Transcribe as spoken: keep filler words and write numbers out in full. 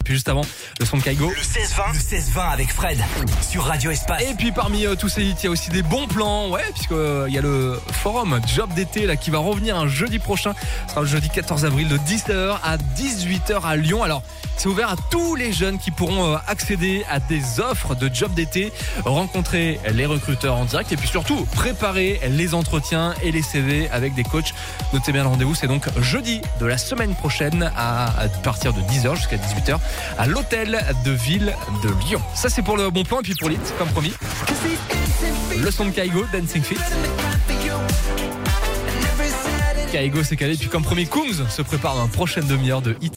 puis juste avant, le son de Kaigo. Le seize vingt, le seize vingt avec Fred sur Radio Espace. Et puis parmi euh, tous ces hits, il y a aussi des bons plans, ouais, puisque euh, il y a le forum Job d'été là qui va revenir un jeudi prochain. Ce sera le jeudi quatorze avril de dix-neuf heures à dix-huit heures à Lyon. Alors, c'est ouvert à tous les jeunes qui pourront euh, accéder à des offres de job d'été, rencontrer les recruteurs en direct et puis surtout préparer les entretiens et les C V avec des coachs. Notez bien le rendez-vous, c'est donc jeudi de la semaine prochaine à, à partir de dix heures jusqu'à dix-huit heures à l'hôtel de ville de Lyon. Ça c'est pour le bon plan et puis pour l'hit, comme promis. Le son de Kaigo, Dancing Feet. Kaigo s'est calé, puis comme promis, Kungs se prépare dans une prochaine demi-heure de hit.